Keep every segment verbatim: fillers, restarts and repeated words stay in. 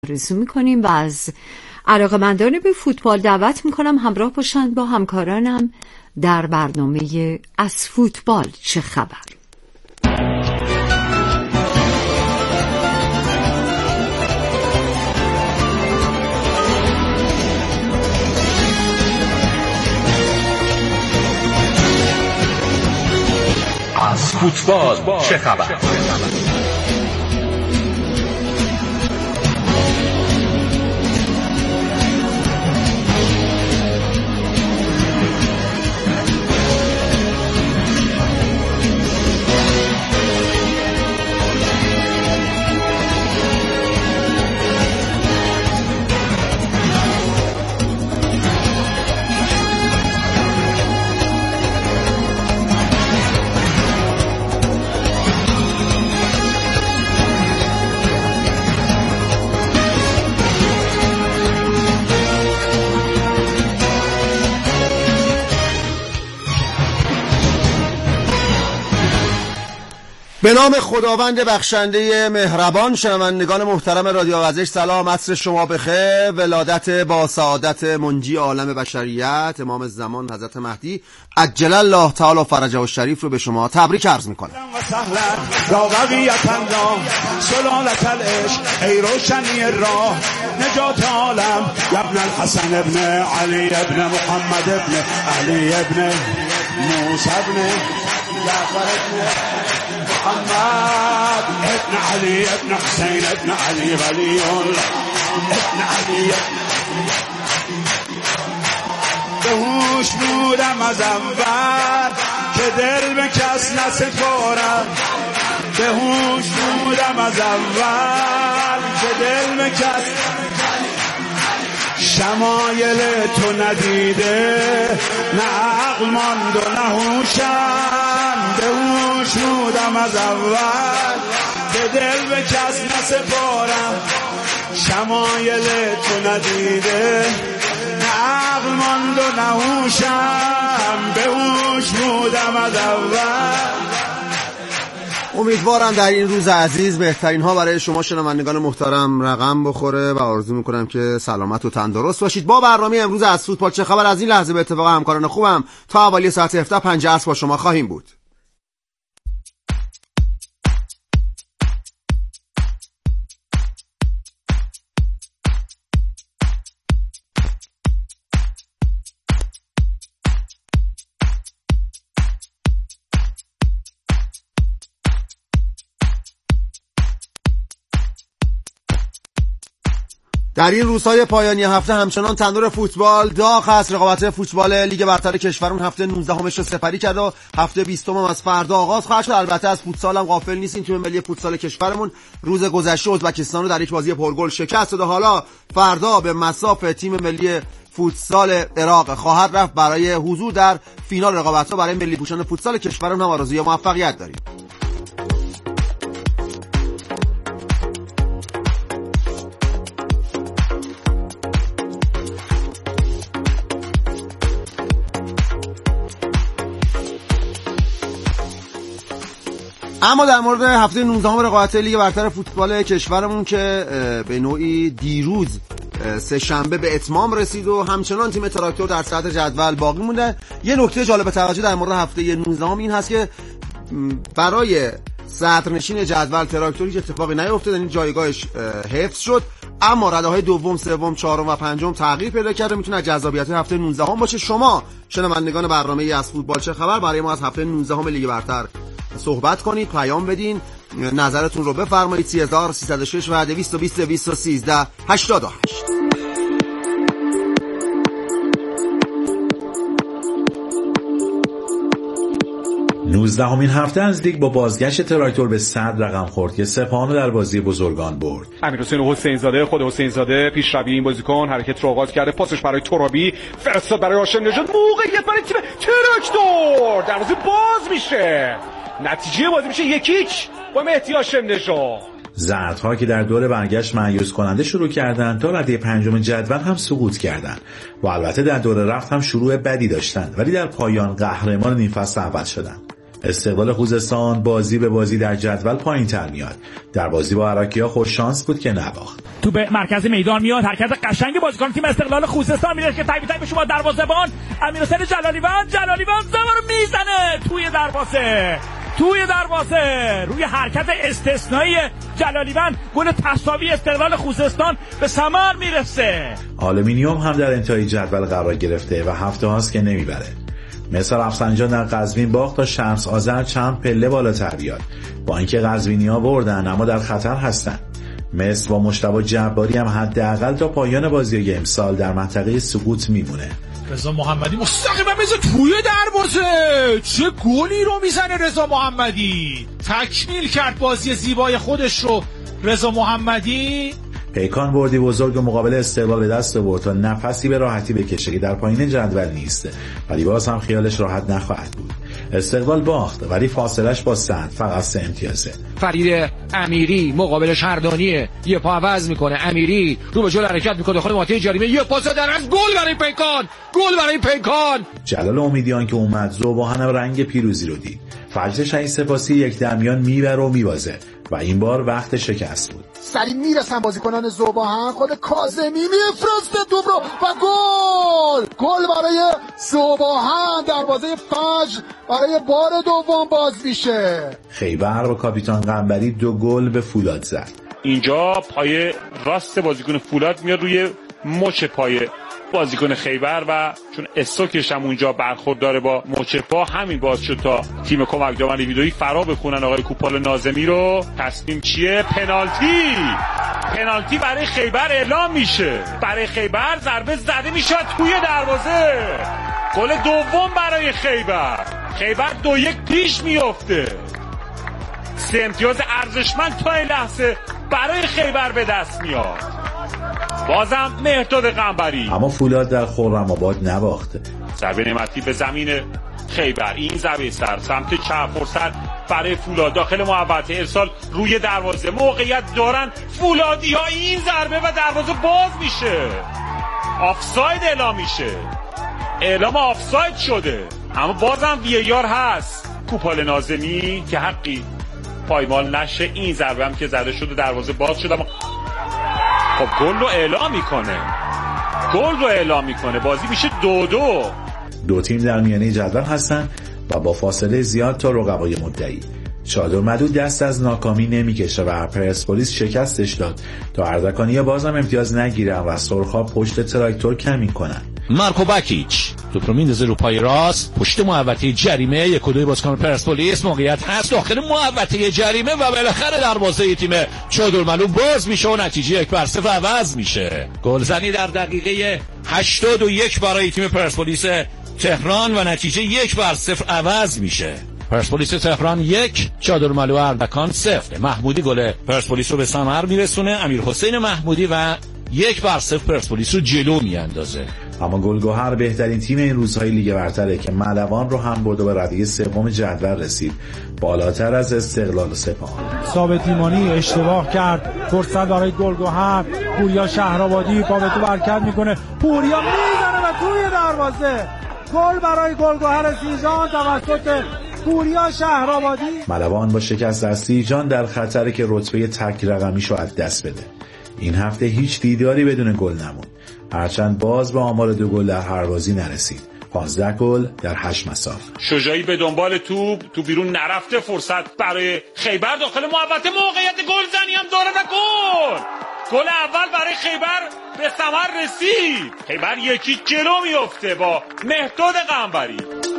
آرزو میکنیم و از علاقه‌مندان به فوتبال دعوت میکنم همراه باشند با همکارانم در برنامه از فوتبال چه خبر. از فوتبال چه خبر؟ به نام خداوند بخشنده مهربان. شنوندگان محترم رادیو آوازش سلام، عصر شما بخیر. ولادت با سعادت منجی عالم بشریت امام زمان حضرت مهدی عجل الله تعالی فرجه و شریف رو به شما تبریک عرض میکنم. سلالت العشق ای روشنی راه نجات عالم ابن الحسن ابن علی ابن محمد ابن علی ابن موسی ابن جعفر ابن محمد ابن علي ابن حسين ابن علي ولي الله ابن علي بهوش بودم از اول که دل به کس نسپارم بهوش بودم از اول که دل به کس شمایل تو ندیده نه عقل ماند و نه هوشم بهوش بودم از اول که دل به کس نسپارم شمایل تو ندیده نه عقل ماند و نه هوشم بهوش بودم از اول. امیدوارم در این روز عزیز بهترین ها برای شما شنوندگان محترم رقم بخوره و آرزو میکنم که سلامت و تندرست باشید. با برنامه امروز از فوتبال چه خبر از این لحظه به اتفاق همکاران خوبم تا حوالی ساعت هفده و پنجاه عصر با شما خواهیم بود. در این روزهای پایانی هفته همچنان تنور فوتبال داغ است. رقابت فوتبال لیگ برتر کشورمون هفته نوزدهمش رو سپری کرد و هفته بیستم هم از فردا آغاز خواهد شد. البته از فوتسال هم غافل نیستیم. تیم ملی فوتسال کشورمون روز گذشته ازبکستان رو در یک بازی پرگل شکست داد و حالا فردا به مصاف تیم ملی فوتسال عراق خواهد رفت برای حضور در فینال رقابت‌ها. برای ملی پوشان فوتسال کشورمون هم آرزوی موفقیت داریم. اما در مورد هفته نوزدهم رقابت لیگ برتر فوتبال کشورمون که به نوعی دیروز سه شنبه به اتمام رسید و همچنان تیم تراکتور در صدر جدول باقی مونده، یه نکته جالب توجه در مورد هفته نوزدهم این هست که برای صدرنشین جدول تراکتور هیچ اتفاقی نیفتاد، یعنی جایگاهش حفظ شد، اما رده‌های دوم، سوم، چهارم و پنجم تغییر پیدا کرده. میتونه از جذابیت هفته نوزدهم باشه. شما شنوندگان برنامه از فوتبال چه خبر برای ما از هفته نوزدهم لیگ برتر صحبت کنید، پیام بدین، نظرتون رو بفرمایید. سه هزار سیصد و شش و دویست و بیست دویست و سیزده هشتاد و هشت. نوزدهمین هفته از لیگ با بازگشت تراکتور به صدر رقم خورد که سپاهانو در بازی بزرگان برد. امیرحسین حسین زاده خود حسین زاده پیشروی این بازیکن حرکت رو آغاز کرده، پاسش برای ترابی فرستاد برای هاشم نژاد، موقعیت برای تیم تراکتور، دروازه باز میشه، نتیجه بازی میشه یکیچ با مهدی هاشم نژاد. زردها که در دور برگشت مایوس کننده شروع کردند تا رده پنجم جدول هم سقوط کردند و البته در دور رفت هم شروع بدی داشتند، ولی در پایان قهرمان نیم فصل اول شدند. استقلال خوزستان بازی به بازی در جدول پایین‌تر میاد. در بازی با عراقی‌ها خوش شانس بود که نباخت. تو به مرکز میدان میاد، حرکت قشنگ بازیکن تیم استقلال خوزستان میره که تایپ تایپ شما دروازه‌بان امیرحسین جلالیوند جلالیوند زمین میزنه توی دروازه. توی دروازه روی حرکت استثنایی جلالیوند گل تساوی استقلال خوزستان به ثمر میرسه. آلومینیوم هم در انتهای جدول قرار گرفته و هفته هاست که نمیبره. مثل رفسنجان در قزوین باخت تا شمس آذر چند پله بالاتر بیاد. با اینکه قزوینی‌ها بردن اما در خطر هستن. مثل با مجتبی جباری هم حداقل تا پایان بازی امسال در منطقه سقوط میمونه. رضا محمدی مستقیما میزه توی دروازه. چه گلی رو میزنه رضا محمدی. تکمیل کرد بازی زیبای خودش رو رضا محمدی. پیکان بردی بزرگ و مقابل استقلال به دست آورد تا نفسی به راحتی بکشه که در پایین جدول نیست، ولی باز هم خیالش راحت نخواهد بود. استقلال باخت ولی فاصلش با صدر فقط سه امتیازه. فرید امیری مقابل شهردانیه، یه پا عوض میکنه، امیری رو به جلو حرکت میکنه داخل منطقه جریمه، یه پاس در از گل برای پیکان، گل برای پیکان. جلال امیدیان که اومد ذوب‌ها رنگ پیروزی رو دید. فجر شهید سپاسی یک دمیان میبره و میبازه و این بار وقت شکست بود. سریع میرسن بازیکنان ذوب‌ها، خود کاظمی میفرسته توپ رو و گل گل برای ذوب‌ها. دروازه فجر برای بار دوم باز میشه. خیبر و کاپیتان قنبری دو گل به فولاد زد. اینجا پای راست بازیکن فولاد میاد روی مچ پای بازیکن خیبر و چون استوکش هم اونجا برخورداره با مچ پا، همین باز شد تا تیم کمک داوری ویدئویی فرا بخونن آقای کوپال ناظمی رو. تصمیم چیه؟ پنالتی. پنالتی برای خیبر اعلام میشه. برای خیبر ضربه زده میشه توی دروازه. گل دوم برای خیبر. خیبر دو یک پیش میفته. سه امتیاز ارزشمند تا این لحظه برای خیبر به دست میاد. بازم مهرداد قنبری. اما فولاد در خرم‌آباد نباخت. ضربه نعمتی به زمین خیبر، این ضربه سر سمت چپ فرصت برای فولاد داخل محوطه ارسال روی دروازه، موقعیت دارن فولادی ها، این ضربه و دروازه باز میشه. آفساید اعلام میشه. اعلام آفساید شده. اما بازم وی آر هست. کوپال ناظمی که حقی پایمال نشه، این ضربه هم که زده شده دروازه باز شده. اما خب گل رو اعلام میکنه. گل رو اعلام میکنه. بازی میشه دو دو. دو تیم در میانه جدول هستن و با فاصله زیاد تا رقبای مدعی. چادر مدود دست از ناکامی نمیکشه و پرسپولیس شکستش داد تا اردکانی‌ها بازم امتیاز نگیرن و سرخا پشت تراکتور کمین کنن. مارکو باکیچ توپ رو میندازه رو پای راست پشت محوطه جریمه، یک و دوی بازیکن پرسپولیس، موقعیت هست داخل محوطه جریمه و بالاخره دروازه تیم چادر مدود باز میشه و نتیجه یک بر صفر عوض میشه. گلزنی در دقیقه هشتاد و یک برای تیم پرسپولیس تهران و نتیجه یک بر صفر عوض میشه. پرسپولیس تهران یک، چادر ملو اردکان صفر. محمودی گل پرسپولیس رو به ثمر میرسونه. امیر حسین محمودی و یک بر صفر پرسپولیس رو جلو میاندازه. اما گلگهر بهترین تیم این روزهای لیگ برتره که ملوان رو هم برد و به ردیف سوم جدول رسید، بالاتر از استقلال و سپاهان. ثابت ایمانی اشتباه کرد، فرصت برای گلگهر. پوریا شهرآبادی پا به تو حرکت میکنه، پوریا میزنه و توی دروازه. گل برای گلگهر سیجان توسط پوریا شهرآبادی. ملوان با شکست از سیجان در خطره که رتبه تک رقمیشو از دست بده. این هفته هیچ دیداری بدون گل نموند، هرچند باز به آمار دو گل در هر بازی نرسید. پانزده گل در هشت مساف. شجاعی به دنبال توپ، تو بیرون نرفته، فرصت برای خیبر داخل محوطه، موقعیت گلزنی هم داره و گل. گل اول برای خیبر به ثمر رسید. خیبر یکی جلو میفته با مهرداد قنبری.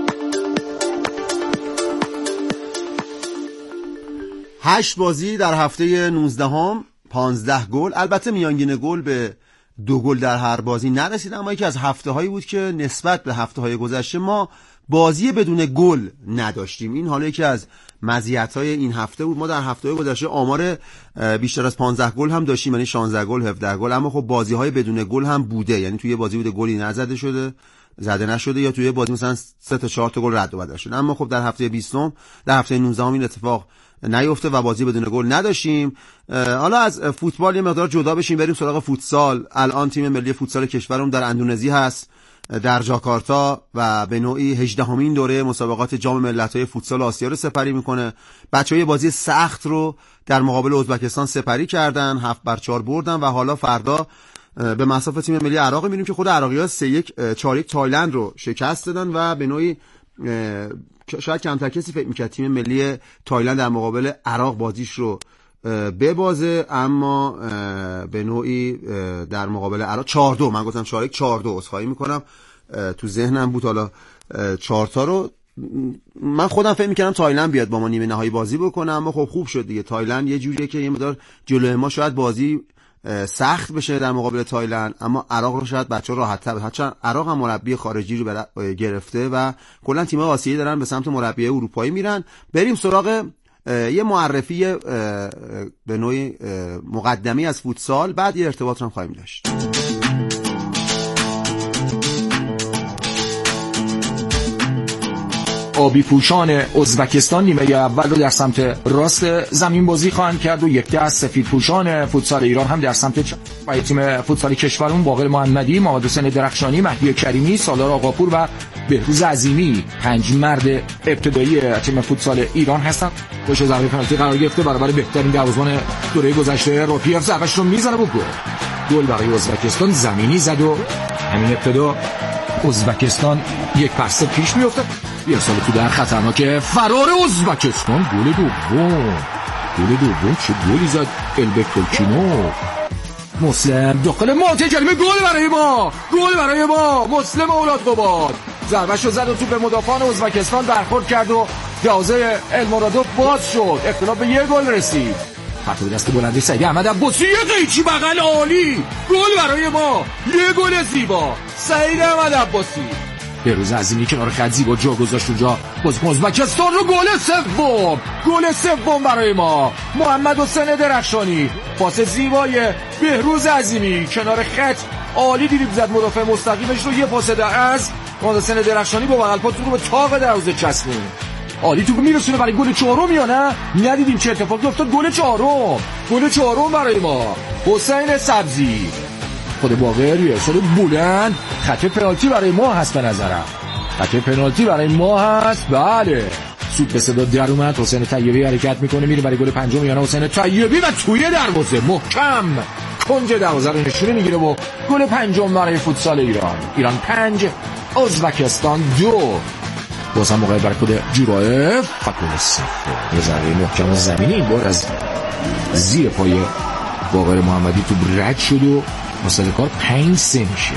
هشت بازی در هفته نوزدهم، پانزده گل. البته میانگین گل به دو گل در هر بازی نرسید، اما یکی از هفته هایی بود که نسبت به هفته های گذشته ما بازی بدون گل نداشتیم. این حالا یکی از مزیت‌های این هفته بود. ما در هفته های گذشته آمار بیشتر از پانزده گل هم داشتیم، یعنی شانزده گل، هفده گل، اما خب بازی های بدون گل هم بوده، یعنی توی بازی بوده گلی نزده شده، زده نشده، یا توی بازی مثلا سه تا چهار تا گل رد و بدل شده. اما خب در هفته بیستم، در هفته نوزدهم این اتفاق نیفته و بازی بدون گل نداشتیم. حالا از فوتبال یه مقدار جدا بشیم، بریم سراغ فوتسال. الان تیم ملی فوتسال کشورمون در اندونزی هست در جاکارتا و به نوعی هجدهمین دوره مسابقات جام ملت‌های فوتسال آسیا رو سپری میکنه. بچه‌ها بازی سخت رو در مقابل ازبکستان سپری کردن، هفت بر چهار بردن و حالا فردا به مصاف تیم ملی عراق می‌بینیم که خود عراقی‌ها سه یک چهار یک تایلند رو شکست دادن و به نوعی شاید کمتر کسی فکر می‌کرد تیم ملی تایلند در مقابل عراق بازیش رو ببازه، اما به نوعی در مقابل عراق چهار دو، من گفتم چهار یک چهار دو، عذرخواهی میکنم تو ذهنم بود حالا چهار تا رو. من خودم فکر میکردم تایلند بیاد با ما نیمه نهایی بازی بکنه، اما خب خوب شد دیگه. تایلند یه جوریه که یه مقدار جلوی ما شاید بازی سخت بشه در مقابل تایلند، اما عراق رو شاید بچه‌ها راحت‌تر، هرچند عراق هم مربی خارجی رو گرفته و کلا تیم‌های آسیایی دارن به سمت مربی اروپایی میرن. بریم سراغ یه معرفی به نوعی مقدمی از فوتسال، بعد یه ارتباط رو هم خواهیم داشت. آبی پوشان ازبکستان نیمه اول رو در سمت راست زمین بازی خواهند کرد و یک دست سفید پوشان فوتسال ایران هم در سمت چپ. و تیم فوتسال کشورمون باقر محمدی، محمد حسین درخشانی، مهدی کریمی، سالار آقاپور و بهروز عظیمی پنج مرد ابتدایی تیم فوتسال ایران هستند. پشت ضربه پنالتی قرار گرفته برابر بهترین دروازه‌بان دوره گذشته روپیف، ضربه‌اش رو میزنه و گل. گل برای ازبکستان زمینی زد و همین ابتدا ازبکستان یک پرسه پیش میفته. یه سال تو در خطرناک فرار ازبکستان. گل دوم گل دوم چه گلی زد البک تولکینو. مسلم داخل منطقه جریمه، گل برای ما گل برای ما مسلم اولادقباد ضربه‌شو زد و تو به مدافعان ازبکستان برخورد کرد و دروازه المرادوف باز شد. اختلاف به یه گل رسید. پرتاب دست بلندی سعید احمد عباسی، یه قیچی بغل عالی، گل برای ما، یه گل زیبا سعید احمد عباسی. بهروز عظیمی کنار خط زیبا جا گذاشت اونجا بازیکن ازبکستان رو. گل سوم گل سوم برای ما، محمد حسین درخشانی، پاس زیبای بهروز عظیمی کنار خط عالی دریبل زد مدافع مستقیمش رو، یه پاس در از محمد حسین درخشانی با بغل پا تو رو به تاق دروازه چسبون. عالی تو میرسونه برای گل چهارم یا نه؟ ندیدیم چه اتفاقی افتاد. گل چهارم گل چهارم برای ما، حسین سبزی. خود باقری اصلا بلند، خط پنالتی برای ما هست به نظرم، خط پنالتی برای ما هست. بله سود به صدا در اومد. حسین طیبی حرکت میکنه میره برای گل پنجم یا نه. حسین طیبی و توی دروازه محکم کنج دروازه رو نشونه میگیره و گل پنجم برای فوتسال ایران. ایران پنج ازبکستان دو. باز هم موقع برای خود جورایف فکر صفر. یه ضربه محکم زمینی این بار از زیر پای باقر محمدی تو رد شد و مسئله کار پنج سه میشه.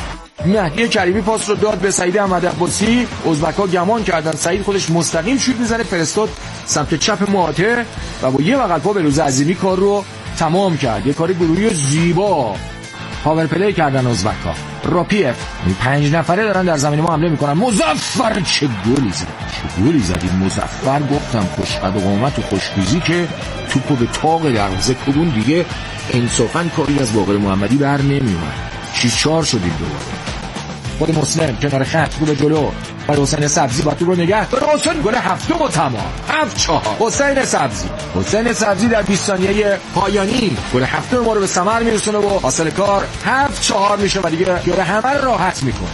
مهدی کریمی پاس رو داد به سعید احمد عباسی. ازبک‌ها گمان کردن سعید خودش مستقیم شوت میزنه، فرستاد سمت چپ مهاجم و با یه بغل پا بهروز عظیمی کار رو تمام کرد. یه کاری گروهی زیبا پاور پلی کردن ازبک‌ها. راپیف این پنج نفره دارن در زمین ما حمله میکنن. مظفر چه گلی زد چه گلی زد این مظفر. گفتم خوش قد و قامت و خوش‌تیزی که توپو به تاق دروازه کدون دیگه انصافاً کاری از باقر محمدی بر نمیومد. شش چهار شدیم دوباره. خود مسلم کنار خط رو به جلو برای حسین سبزی با تو رو نگه داره. حسین گل هفتم و تمام هفت چهار. حسین سبزی حسین سبزی در بیست ثانیه پایانی گل هفتم ما رو به ثمر میرسونه و حاصل کار هفت چهار میشه و دیگه یاره همه راحت میکنه.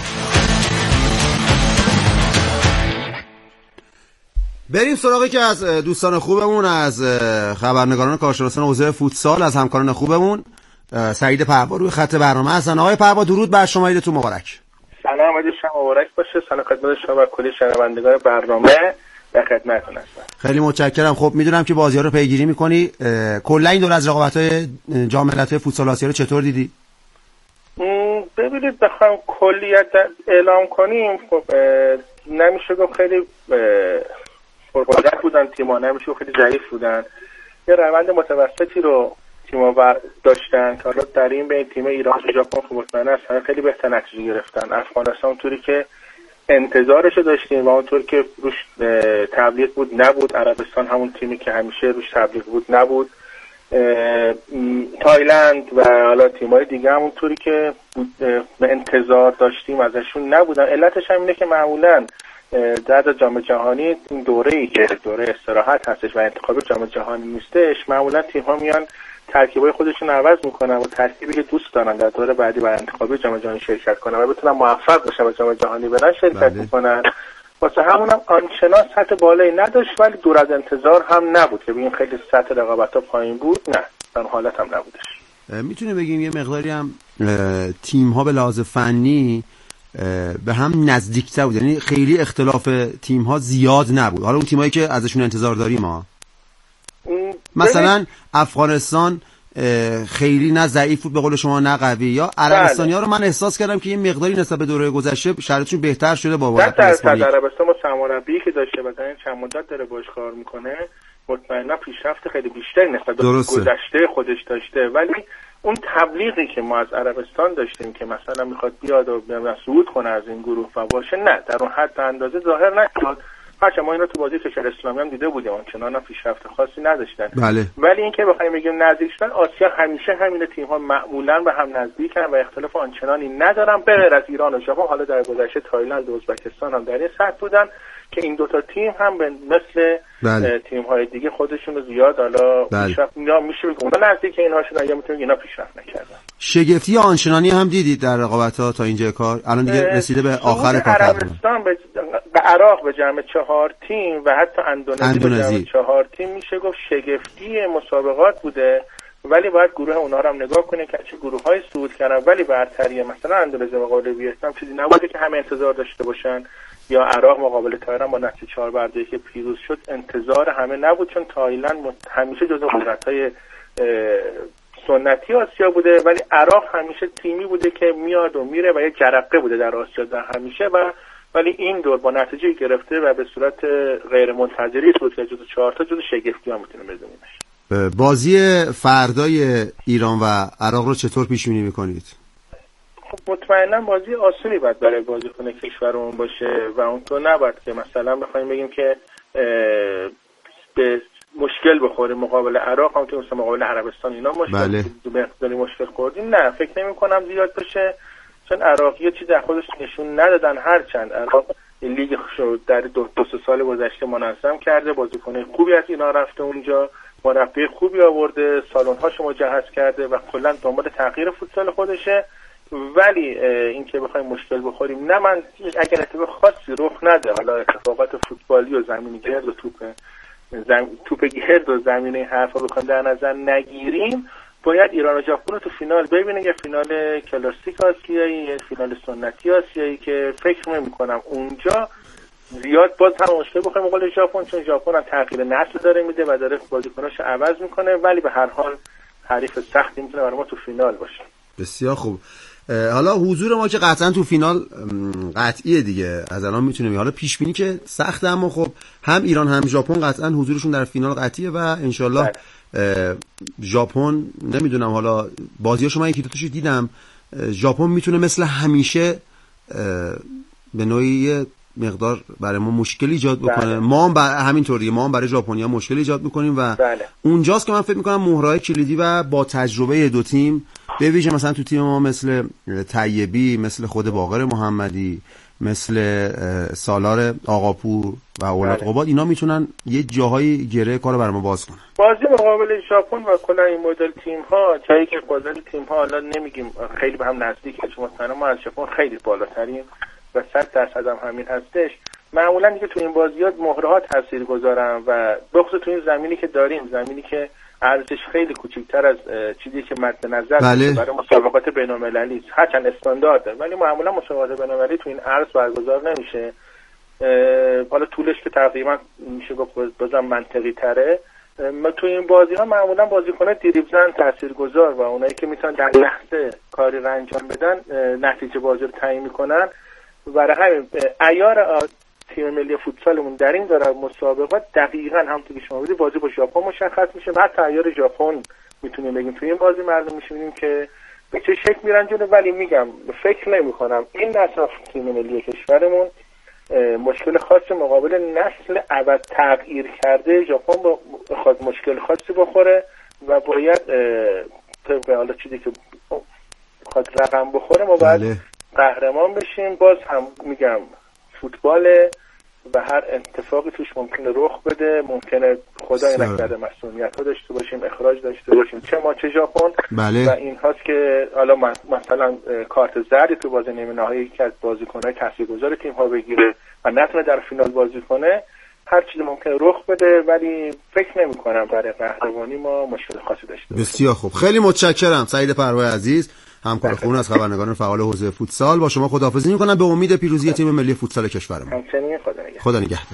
بریم سراغی که از دوستان خوبمون، از خبرنگاران کارشناسان حوزه فوتسال، از همکاران خوبمون سعید پروا روی خط برنامه هستن. آقای پروا درود بر شما، عیدتون مبارک. سلام، عید شما مبارک باشه. سلام خدمت شما و کلی شنوندگان برنامه، در خدمتتون هستم. خیلی متشکرم. خب میدونم که بازی‌ها رو پیگیری می‌کنی. کلا این دور از رقابت‌های جام ملت‌های فوتسال آسیا رو چطور دیدی؟ ببینید بخوام کلیت اعلام کنیم، خب نمیشه گفت خیلی پرقدرت بودن تیم‌ها، نمیشه گفت خیلی ضعیف بودن. یه روند متوسطی رو تیم‌ها داشتن که حالا در این بین تیم ایران و ژاپن خب مطمئن است خیلی بهتر نتیجه گرفتن. افغانستان اونطوری که انتظارش رو داشتیم و اونطوری که روش تبلیغ بود نبود. عربستان همون تیمی که همیشه روش تبلیغ بود نبود. تایلند و حالا تیم‌های دیگه هم اونطوری که به انتظار داشتیم ازشون نبودن. علتش هم اینه که معمولاً در جام جهانی این دوره‌ای که دوره استراحت هستش و انتخاب جام جهانی نیستش، معمولا تیم‌ها میان ترکیبای خودشون عوض میکنن و ترکیبی که دوست دارن در دوره بعدی برای انتخابی جام جهانی شرکت کنن و بتونن موفق بشن و جام جهانی برن شرکت میکنن. واسه همونم آنچنان سطح بالایی نداشت ولی دور از انتظار هم نبود که بگیم خیلی سطح رقابت‌ها پایین بود، نه در حالت هم نبودش. میتونه بگیم یه مقداری هم تیم ها به لحاظ فنی به هم نزدیکتر بود، یعنی خیلی اختلاف تیم ها زیاد نبود. حالا اون تیمایی که ازشون انتظار داریم ها مثلا افغانستان خیلی نه ضعیف بود به قول شما نه قوی، یا عربستانی ها رو من احساس کردم که یه مقداری نسبت به دوره گذشته شرایطشون بهتر شده با وقت اسپانیا. عربستان با سرمربی که داشته و در چند مدت داره باش کار میکنه مطمئنا پیشرفت خیلی بیشتری نسبت به گذشته خودش داشته، ولی اون تبلیغی که ما از عربستان داشتیم که مثلا میخواد بیاد و صعود کنه از این گروه و باشه، نه در اون حد اندازه ظاهر نشد. هرچند ما این رو تو بازی کشور اسلامی هم دیده بودیم آنچنان هم پیشرفت خاصی نداشتن. بله. ولی اینکه بخوایم بگیم نزدیک شدن، آسیا همیشه همین تیم ها معمولا به هم نزدیکن و اختلاف آنچنانی ندارن به غیر از ایران و ژاپن. حالا در گذشته تایلند و ازبکستان هم در این سطح بودن که این دوتا تیم هم به مثل بله. تیم های دیگه خودشون رو زیاد حالا بله. پیشرفت یا میشه بگم اونا نزدیک اینها شدن یا میتونیم اینا پیشرفت نکردن. شگفتی آنچنانی هم دیدید در رقابت‌ها تا اینجا کار الان دیگه رسیده به آخر کار. عربستان به به عراق به جمع چهار تیم و حتی اندونزی, اندونزی. به جمع چهار تیم میشه گفت شگفتی مسابقات بوده، ولی باید گروه اونا رو هم نگاه کنیم که چه گروه‌های صعود کردن. ولی برتری مثلا اندونزی مقابل ویتنام چیزی نبوده که همه انتظار داشته باشن، یا عراق مقابل تایلند با نتیجه چهار بر دو که پیروز شد انتظار همه نبود، چون تایلند همیشه جزو قدرت‌های سنتی آسیا بوده، ولی عراق همیشه تیمی بوده که میاد و میره و یه جرقه بوده در آسیا در همیشه، و ولی این دور با نتیجه گرفته و به صورت غیر منتظری صعود کرد جزو چهار تا جزو شگفتی ها میتونه بدونیمش. بازی فردای ایران و عراق رو چطور پیش بینی میکنید؟ خب مطمئنا بازی آسونی باید برای بازیکن کشورمون باشه و اونطور نباید که مثلا بخوایم بگیم که به مشکل بخوریم مقابل عراق، هم که مثلا مقابل عربستان اینا مشکل بله. مشکل خوردیم. نه فکر نمی کنم زیاد بشه، چون عراقی یه چیز در خودش نشون ندادن. هرچند عراق لیگ شد در دو, دو سه سال گذشته منظم کرده، بازیکن خوبی از اینا رفته اونجا، مربی خوبی آورده، سالن‌هاش مجهز کرده و کلا دنبال تغییر فوتبال خودشه. ولی اینکه بخوایم مشکل بخوریم، نه من اگر اتفاق خاصی رخ نده، حالا اتفاقات فوتبالی و زمینی گرد و توپ زم... توپ گرد و زمینه حرفا بخوایم در نظر نگیریم، باید ایران و ژاپن رو تو فینال ببینیم. یه فینال کلاسیک آسیایی، یه فینال سنتی آسیایی که فکر نمی‌کنم اونجا زیاد باز هم مشکل بخوریم مقابل ژاپن، چون ژاپن هم تغییر نسل داره میده و داره بازیکناشو عوض میکنه، ولی به هر حال حریف سختی میتونه برای ما تو فینال باشه. بسیار خوب. حالا حضور ما که قطعا تو فینال قطعیه دیگه، از الان میتونیم حالا پیش بینی که سخته، اما خب هم ایران هم ژاپن قطعا حضورشون در فینال قطعیه و انشالله ژاپن نمیدونم، حالا بازیاشو من یکی دو تاشو دیدم، ژاپن میتونه مثل همیشه به نوعی مقدار برای ما مشکل ایجاد بکنه. بله. ما هم بر... همینطوریه، ما هم برای ژاپنیا مشکل ایجاد میکنیم و بله. اونجاست که من فکر میکنم مهرهای کلیدی و با تجربه دو تیم، به ویژه مثلا تو تیم ما مثل طیبی، مثل خود باقر محمدی، مثل سالار آقاپور و اولاد قباد، اینا میتونن یه جاهای گره کارو برای ما باز کنن. بازی مقابل ژاپن و کلا این مدل تیم ها، جایی که بازی تیم ها حالا نمیگیم خیلی به هم نزدیکه، چون مثلا ما از ژاپن خیلی بالاتریم و صد درصد هم همین هستش. معمولا دیگه تو این بازیات مهرها تاثیر گذارن و بخصوص تو این زمینی که داریم، زمینی که ارزش خیلی کوچکتر از چیزی که مد نظر بله. برای مسابقات بین‌المللی است، هرچند استاندارده، ولی معمولا مسابقات بین‌المللی تو این عرض برگزار نمیشه. حالا طولش که تقریبا میشه گفت بازم منطقی تره. تو این بازی ها معمولا بازیکنان دریبلن تاثیرگذار و اونایی که میتونن در لحظه کاری رو انجام بدن نتیجه بازی رو تعیین میکنن. برای همین عیار تیم ملی فوتسالمون در این داره مسابقات دقیقاً همونطور که شما بودید بازی با ژاپن مشخص میشه و حتی عیار ژاپن میتونیم بگیم توی این بازی معلوم میشه ببینیم که به چه شکل میرن جلو. ولی میگم فکر نمی‌کنم این نسل تیم ملی کشورمون مشکل خاص مقابل نسل عوض تغییر کرده ژاپن بخواد مشکل خاصی بخوره و باید طبق حالا چیزی که بخواد رقم بخوره ما باید قهرمان بشیم. باز هم میگم فوتبال و هر اتفاقی توش ممکنه رخ بده، ممکنه خدای نکرده مسئولیت‌ها داشته باشیم، اخراج داشته باشیم، چه ما چه ژاپن. بله. و این هاست که حالا مثلا کارت زردی تو بازی نیمه نهایی که از بازیکن‌های تاثیرگذار تیم‌ها بگیره و نتونه در فینال بازی کنه، هر چیزی ممکنه رخ بده، ولی فکر نمی‌کنم برای قهرمانی ما مشکل خاصی داشته باشیم. بسیار خوب، خیلی متشکرم سعید پروای عزیز، همکار خون از خبرنگاران فعال حوزه فوتسال. با شما خداحافظی می‌کنم به امید پیروزی تیم ملی فوتسال کشورمون. همچنین خدا نگهدار. خدا نگهدار.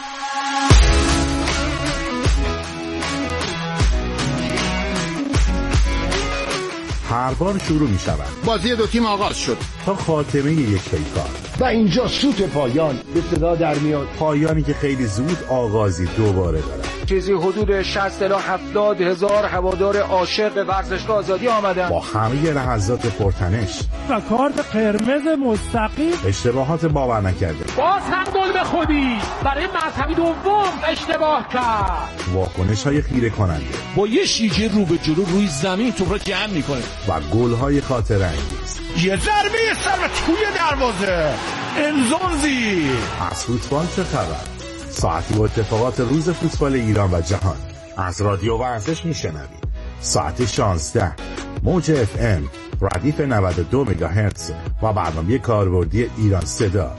هر بار شروع می شود. بازی دو تیم آغاز شد تا خاتمه یک پیکار و اینجا سوت پایان به صدا در میاد، پایانی که خیلی زود آغازی دوباره دارد. چیزی حدود شصت الی هفتاد هزار هوادار عاشق ورزشگاه آزادی آمدن با همه لحظات پرتنش و کارت قرمز مستقیم، اشتباهات باور نکرده، باز هم گل به خودی برای مرتبه دوم اشتباه کرد، واکنش های خیره کننده، با یه شیجه رو به جلو روی زمین توپ را جمع میکنه و گل های خاطره انگیز. یه ضربه سر توی دروازه، انزونزی. از فوتبال چه خبر؟ ساعتی با اتفاقات روز فوتبال ایران و جهان از رادیو ورزش میشنوید. ساعت شانزده موج اف ام ردیف نود و دو مگاهرتز و برنامه کاربردی ایران صدا.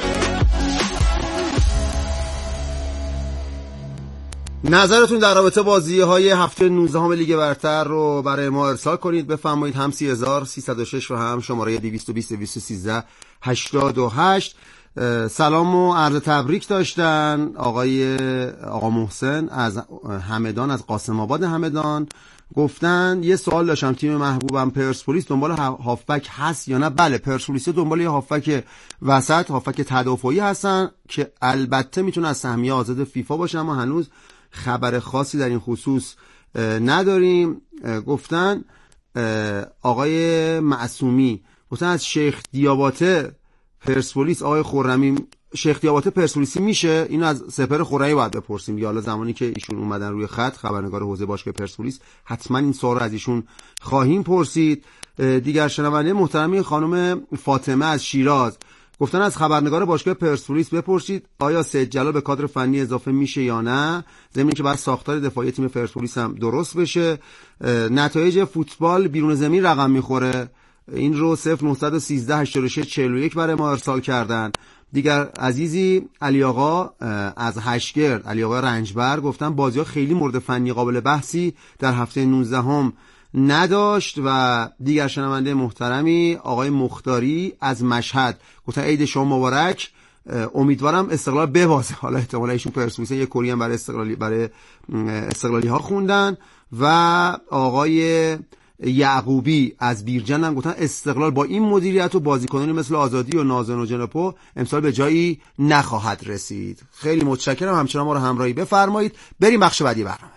نظرتون در رابطه بازی های هفته نوزدهم لیگ برتر رو برای ما ارسال کنید، بفرمایید. هم سی هزار سیصد و شش و هم شماره دویست و بیست دویست و سیزده هشتاد و هشت. سلام و عرض تبریک داشتن آقای آقا محسن از همدان، از قاسم آباد همدان. گفتن یه سوال داشتم، تیم محبوبم پرسپولیس دنبال هافبک هست یا نه؟ بله، پرسپولیس دنبال یه هافبک وسط، هافبک تدافعی هستن که البته میتونه از سهمیه آزاد فیفا باشه، اما هنوز خبر خاصی در این خصوص نداریم. گفتن آقای معصومی گفتن از شیخ دیاباته پرسپولیس آقای خرمی، شیخ دیاباته پرسپولیسی میشه؟ اینو از سپر خرمی باید بپرسیم، یا حالا زمانی که ایشون اومدن روی خط، خبرنگار حوزه باشگاه پرسپولیس، حتما این سوال رو از ایشون خواهیم پرسید. دیگر شنونده محترمی خانم فاطمه از شیراز گفتن از خبرنگار باشگاه پرسپولیس بپرسید آیا سید جلال به کادر فنی اضافه میشه یا نه، ضمن که بعد ساختار دفاعی تیم پرسپولیس هم درست بشه. نتایج فوتبال بیرون زمین رقم میخوره، این رو صفر نه یک سه هشتاد و شش چهل و یک برای ما ارسال کردن. دیگر عزیزی علی آقا از هشگرد، علی آقا رنجبر، گفتن بازی‌ها خیلی مورد فنی قابل بحثی در هفته نوزدهم نداشت. و دیگر شنونده محترمی آقای مختاری از مشهد گفتن عید شما مبارک، امیدوارم استقلال ببازه. حالا احتمالاً ایشون پرسپولیس یه کری هم برای استقلالی برای استقلالی ها خوندن. و آقای یعقوبی از بیرجن هم گفتن استقلال با این مدیریت و بازیکنانی مثل آزادی و نازن و جنپو امسال به جایی نخواهد رسید. خیلی متشکرم، همچنان ما رو همراهی بفرمایید. بریم بخش بعدی برنامه.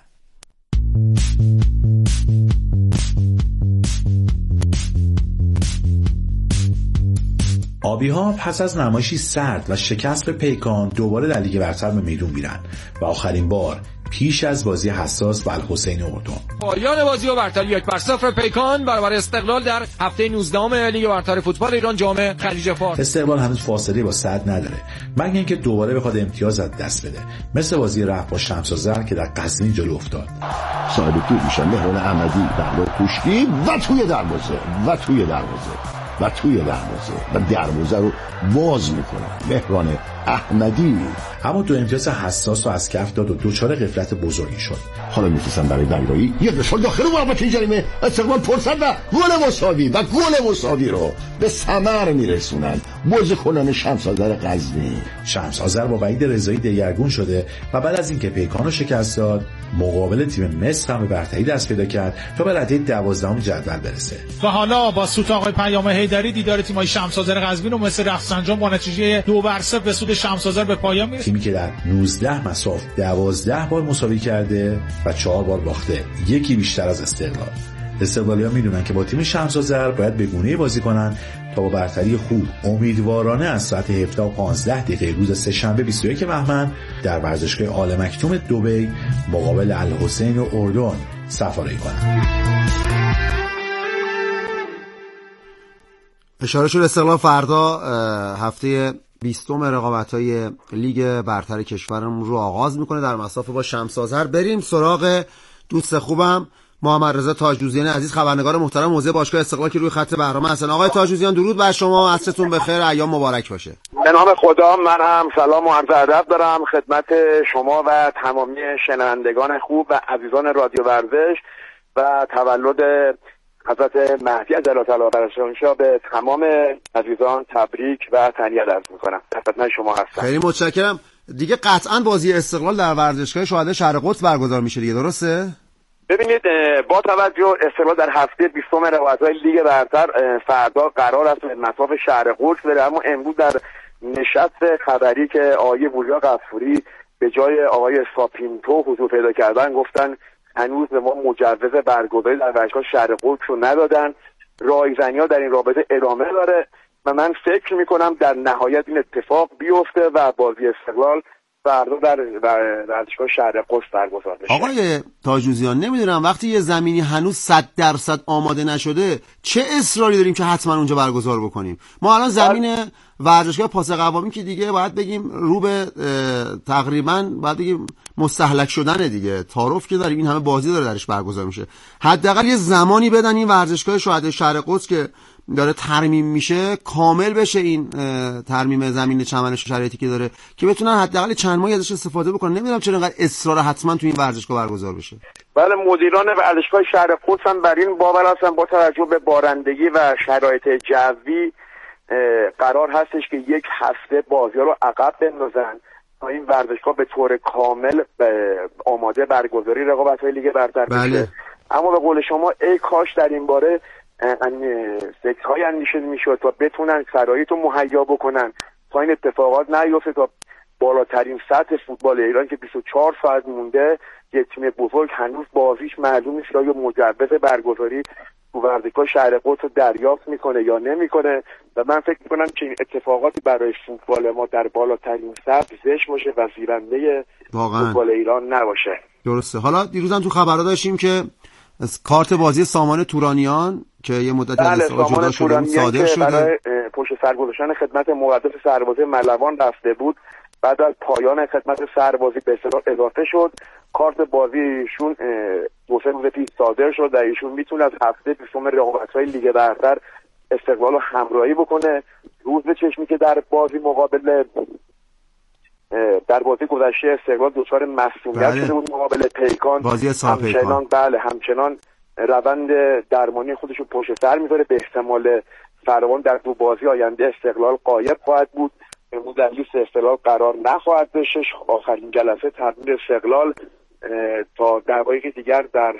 آبی ها پس از نمایشی سرد و شکست به پیکان دوباره در لیگ برتر به میدون میرن و آخرین بار پیش از بازی حساس با الحسین اردن. پایان بازی و برتری یک بر صفر پیکان برابر استقلال در هفته نوزدهم لیگ برتر فوتبال ایران جام خلیج فارس. استقلال هنوز فاصله با صدر نداره، مگر اینکه دوباره بخواد امتیاز از دست بده، مثل بازی رفت با شمس آذر که در قزوین جلو افتاد. صاحب توپ میشن مهران احمدی، بهلول کوشکی و توی دروازه و توی دروازه و توی دروازه و دروازه رو باز میکنه مهران احمدی. اما دو امتیاز حساس رو از کف داد و دوچار غفلت بزرگی شد. حالا میفرستن برای دریایی یه دشال داخل محوطه جریمه، استقبال فرصت و گل مساوی و گل مساوی رو به ثمر میرسونن بازیکنان شمس آذر قزوین. شمس آذر با وحید رضایی دگرگون شده و بعد از اینکه پیکان رو شکست داد مقابل تیم مصر هم به برتری دست پیدا کرد تا به رده دوازدهم جدول برسه. و حالا با سوت آقای پیام حیدری دیدار تیم‌های شمس آذر قزوین و مصر رفسنجان با نتیجه دو بر صفر به سود شمس آذر به پایان میرسه. تیمی که در نوزده مساف دوازده بار مساوی کرده و چهار بار باخته، یکی بیشتر از استقلال. استقلالی‌ها میدونن که با تیم شمس آذر باید به گونه‌ای بازی کنن تا با برتری خوب امیدوارانه از ساعت هفده و پانزده دقیقه روز سه‌شنبه بیست و یک بهمن در ورزشگاه آل مکتوم دبی مقابل الحسین و اردن سفارایی کنن. اشاره شد استقلال فردا هفته بیستم رقابت‌های لیگ برتر کشورمون رو آغاز میکنه در مصاف با شمس آذر. بریم سراغ دوست خوبم محمد رضا تاج‌دوزیان عزیز، خبرنگار محترم حوزه باشگاه استقلال که روی خط برنامه هستن. آقای تاج‌دوزیان درود بر شما، عصرتون بخیر، ایام مبارک باشه. به نام خدا، من هم سلام و عرض ادب دارم خدمت شما و تمامی شنوندگان خوب و عزیزان رادیو ورزش و تولد حضرت مهدی عجل الله تعالی به تمام عزیزان تبریک و تهنیت عرض میکنم. خدمت شما هستم. خیلی متشکرم. دیگه قطعا بازی استقلال در ورزشگاه شهدای شهر قدس برگزار میشه دیگه، درسته؟ ببینید، با توجه استقلال در هفته بیستم رقابت‌های لیگ برتر فردا قرار است به مصاف شهر قدس بره، اما امروز در نشست خبری که آقای وریا غفوری به جای آقای ساپینتو حضور پیدا کردن گفتن هنوز به ما مجوز برگزاری در ورزشگاه شهر قدس رو ندادن، رایزنی‌ها در این رابطه ادامه داره و من فکر می‌کنم در نهایت این اتفاق بیفته و بازی استقلال فردا در ورزشگاه شهر قدس برگزار بشه. آقای تاج‌دوزیان، نمیدونم وقتی یه زمینی هنوز صد درصد آماده نشده چه اصراری داریم که حتما اونجا برگزار بکنیم؟ ما الان زمین ورزشگاه پاس قوامی که دیگه باید بگیم رو به تقریبا باید بگیم مستهلک شدنه دیگه، تعارف که داریم، این همه بازی داره درش برگزار میشه، حداقل یه زمانی بدن این ورزشگاه شهدای شهر قدس که داره ترمیم میشه کامل بشه، این ترمیم زمین چمنش شرایطی که داره که بتونن حداقل چند ماهی ازش استفاده بکنن. نمیدونم چرا اینقدر اصرار حتما تو این ورزشگاه برگزار بشه. بله، مدیران ورزشگاه شهر قدس هم بر این باور هستن با توجه به بارندگی و شرایط جوی قرار هستش که یک هفته بازی‌ها رو عقب بندازن تا این ورزشگاه به طور کامل آماده برگزاری رقابت‌های لیگ برتر بشه. بله. اما به قول شما ای کاش در این باره فکرهای اندیشه میشد تا بتونن شرایط رو مهیا بکنن تا این اتفاقات نیفته، تا بالاترین سطح فوتبال ایران که بیست و چهار ساعت مونده یه تیم بزرگ هنوز بازیش معلوم نیست یا مجوز برگزاری تو ورزشگاه شهر قدس رو دریافت میکنه یا نمیکنه و من فکر میکنم که این اتفاقاتی برای فوتبال ما در بالاترین سطح زشت باشه و زیرنده فوتبال ایران نباشه. درسته. حالا دیروزم تو خبرها داشتیم که کارت بازی سامان تورانیان که یه مدت از استقلال جدا شده بود صادر شده، برای پشت سر گذاشتن خدمت موظف سربازی ملوان رفته بود، بعد از پایان خدمت سربازی به اصطلاح اضافه شد. کارت بازی ایشون دو سه روز پیش صادر شد و ایشون میتونه از هفته بیستم رقابت‌های لیگ برتر استقلال رو همراهی بکنه. روز به چشمی که در بازی مقابل در بازی گذشته استقلال دچار مسئولیت شده بود مقابل پیکان، بازی صاحب همچنان بله همچنان روند درمانی خودش رو پشت سر میذاره، به احتمال فراوان در دو بازی آینده استقلال غایب خواهد بود. امروز در لیست استقلال قرار نخواهد داشت. آخرین جلسه تمرین استقلال تا دقایق دیگر در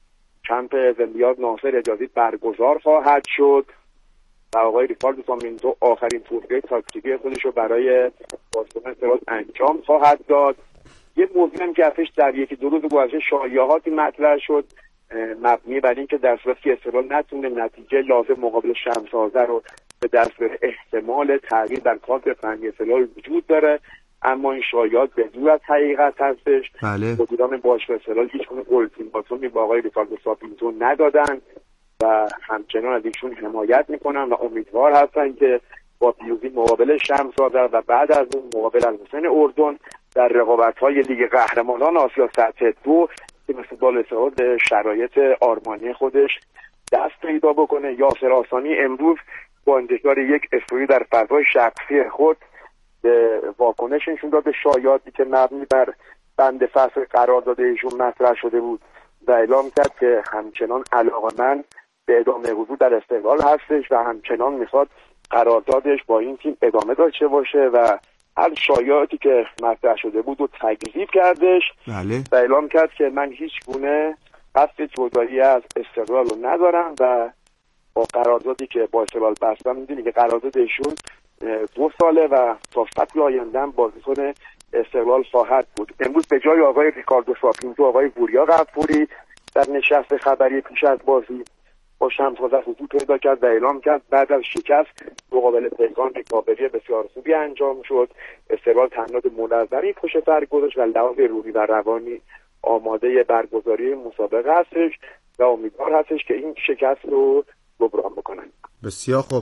کمپ زندیات ناصر اجازی برگزار خواهد شد و آقای ریکاردو سامینتو آخرین توصیه تاکتیکی خودش رو برای بازیکن استقلال انجام خواهد داد. یه موضوعی هم که افش در یکی دو روز گذشته شایعاتی مطرح شد مبنی بر این که در صورتی که استقلال نتونه نتیجه لازم مقابل شمس آذر رو به دست بیاره احتمال تغییر در کادر فنی استقلال وجود داره، اما این شایعات به دور از حقیقت هستش. بله. مدیران باشگاه استقلال هیچ گونه اولتیماتومی با آقای ریکاردو ساپینتو ندادن و همچنان از ایشون حمایت میکنن و امیدوار هستن که با پیروزی مقابل شمس آذر و بعد از اون مقابل الحسین اردن در رقابت‌های لیگ قهرمانان آسیا سطح دو تیم فوتبال استقلال به شرایط آرمانی خودش دست پیدا بکنه. یاسر آسانی امروز با انتشار یک استوری در فضای شخصی خود به واکنش نشون داد به شایعاتی که مبنی بر بند فصل قرارداد ایشون مطرح شده بود و اعلام کرد که همچنان علاقه‌مند به ادامه حضور در استقلال هستش و همچنان میخواد قراردادش با این تیم ادامه داشته باشه و هر شایعاتی که مطرح شده بود و تکذیب کردش. بله. و اعلام کرد که من هیچ گونه قصد جدایی از استقلال رو ندارم و با قراردادی که با استقلال بستم میدونی که قرارداد ایشون دو ساله و تا فصل آینده هم بازیکن استقلال خواهد بود. امروز به جای آقای ریکاردو ساپینتو آقای وریا غفوری در نشست خبری پیش از بازی با شمس آذر حضور پیدا کرد و اعلام کرد بعد از شکست مقابل پیکان ریکاوری بسیار خوبی انجام شد. استقلال تمرینات منظمی پشت سر گذاشت و لحاظ روحی و روانی آماده برگزاری مسابقه هستش و امیدوار هستش که این شکست رو جبران بکنن. بسیار خوب.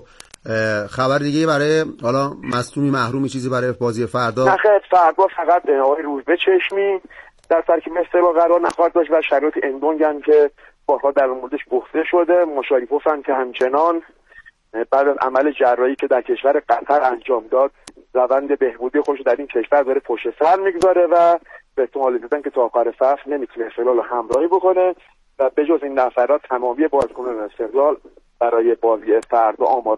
خبر دیگه برای حالا مصدومی محرومی چیزی برای بازی فردا؟ نه خیر، فردا فقط آقای روزبه چشمی در ترکیب مثلا قرار نخواهد داشت و شرایط اندونگن که بارها در موردش گفته شده. مشاریفوفن که همچنان بعد از عمل جراحی که در کشور قطر انجام داد روند بهبودی خودش در این کشور داره پشت سر میگذاره و به احتمال دیدن که تا آخر فصل نمیتونه استقلال همراهی بکنه و به جز این نفرات تمامی بازیکنان استقلال برای بازی فردا آماده